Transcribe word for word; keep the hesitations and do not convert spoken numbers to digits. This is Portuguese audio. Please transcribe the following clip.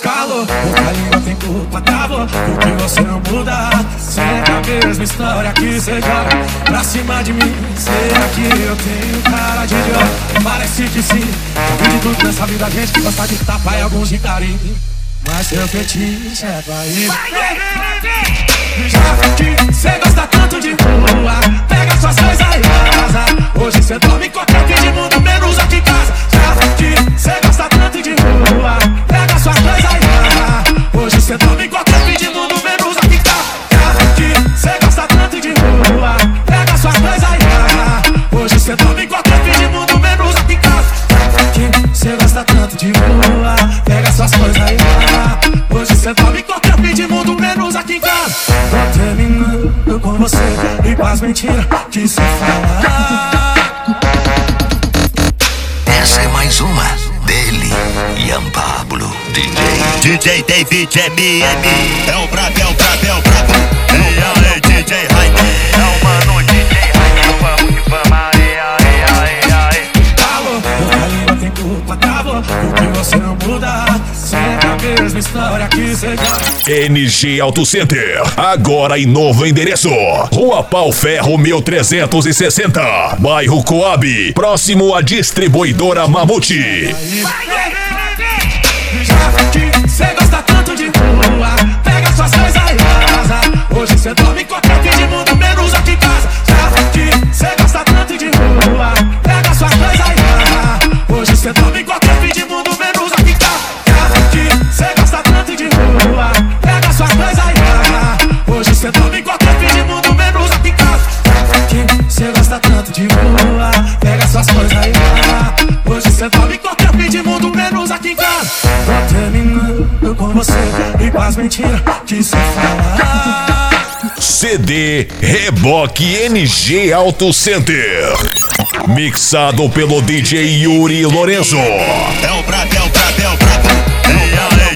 calor, outra língua tem culpa da boca, porque você não muda. Sempre a mesma história que cê joga pra cima de mim. Será que eu tenho cara de idiota? Parece que sim. Eu vi de tudo nessa vida, gente que gosta de tapa e alguns de carinho, mas seu fetiche é trair. Já que cê gosta tanto de rua, pega suas coisas e vaza. Hoje cê dorme em qualquer fim de mundo, menos aqui em casa. Já que cê gosta tanto de rua, pega suas coisas e vaza. Hoje cê dorme em qualquer fim de mundo, menos aqui em casa. Já que cê gosta tanto de rua, pega suas coisas e vaza. Hoje cê dorme em qualquer fim de mundo, menos aqui em casa. Já que cê gosta tanto de rua, pega suas coisas e vaza. Hoje cê dorme em qualquer fim de mundo, menos aqui em casa. Tô terminando com você e com as mentiras que cê fala. Essa é mais uma dele, Ian Pablo, D J. D J David M M. É o brabo, é o brabo, é o brabo. E aí, D J Jaime. É o mano D J Jaime. Vamos que vamos, aê, aê, aê, aê. Calor, outra língua tem culpa da boca, porque você não muda. Sempre a mesma história que cê joga. N G Auto Center, agora em novo endereço, Rua Pau Ferro mil trezentos e sessenta, bairro Coab, próximo à distribuidora Mamute. Já que cê gosta tanto de rua, pega suas coisas e vaza. Hoje cê dorme em qualquer fim de mundo, menos aqui em casa. Já que cê gosta tanto de rua, pega suas coisas e vaza. Hoje cê dorme em qualquer fim de mundo, menos aqui em casa. Já que cê gosta tanto de rua, pega suas coisas e vaza. Hoje cê dorme em qualquer fim de mundo, menos aqui em casa. Já que cê gosta tanto de rua, pega suas coisas e vaza. Hoje cê dorme em qualquer fim de mundo, menos aqui em casa. Tô terminando com você e com as mentiras que cê fala. C D Reboque N G Auto Center, mixado pelo D J Yuri Lorenzo. É o brabo, é o brabo, é o brabo. E aí,